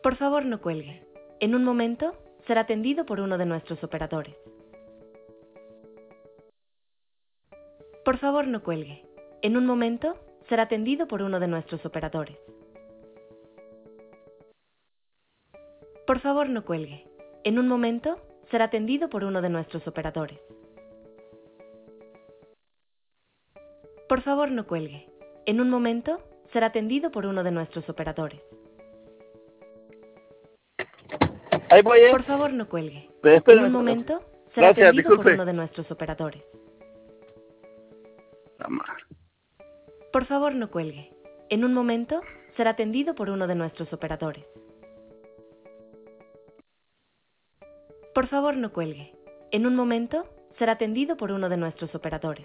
Por favor, no cuelgue. En un momento, será atendido por uno de nuestros operadores. Por favor, no cuelgue. En un momento, será atendido por uno de nuestros operadores. Por favor, no cuelgue. En un momento, será atendido por uno de nuestros operadores. Por favor, no cuelgue. En un momento, será atendido por uno de nuestros operadores. Ahí voy, Por favor, no cuelgue. Espérame. En un momento, será Gracias, atendido disculpe. por uno de nuestros operadores. Por favor, no cuelgue. En un momento, será atendido por uno de nuestros operadores. Por favor, no cuelgue. En un momento, será atendido por uno de nuestros operadores.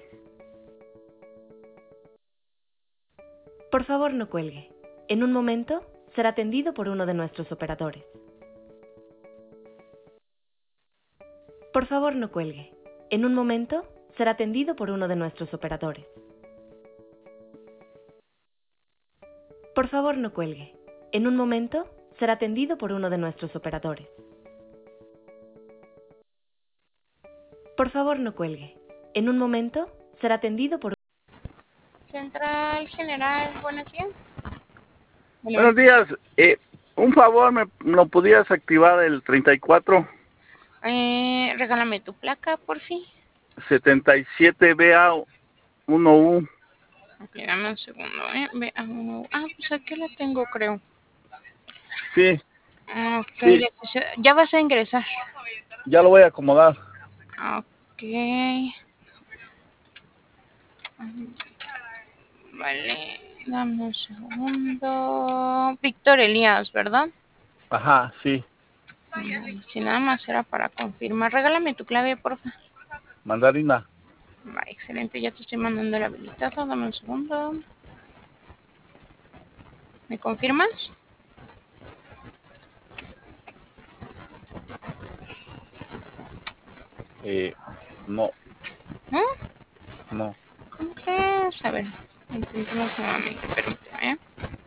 Por favor, no cuelgue. En un momento, será atendido por uno de nuestros operadores. Por favor, no cuelgue. En un momento, será atendido por uno de nuestros operadores. Por favor, no cuelgue. En un momento, será atendido por uno de nuestros operadores. Por favor, no cuelgue. En un momento, será atendido por... Central General, buenos días. Buenos días. Un favor, ¿me lo pudieras activar el 34? Regálame tu placa, por fin. 77BA1U. Ok, dame un segundo, BA1U. Ah, pues aquí la tengo, creo. Sí. Ok, Sí. Ya vas a ingresar. Ya lo voy a acomodar. Ok. Vale, dame un segundo. Víctor Elías, ¿verdad? Ajá, sí. Si nada más era para confirmar. Regálame tu clave, porfa. Mandarina. Va, excelente, ya te estoy mandando el habilitado. Dame un segundo. ¿Me confirmas? No. ¿No? No. ¿Cómo crees? A ver, intentemos nuevamente, permíteme.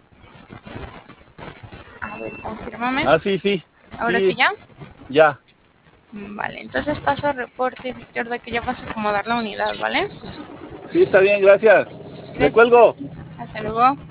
A ver, confírmame. Ah, sí, sí. ¿Ahora Sí, sí ya? ya. Vale, entonces paso a reporte, Víctor, de que ya vas a acomodar la unidad, ¿vale? Sí, está bien, gracias. Le cuelgo. Hasta luego.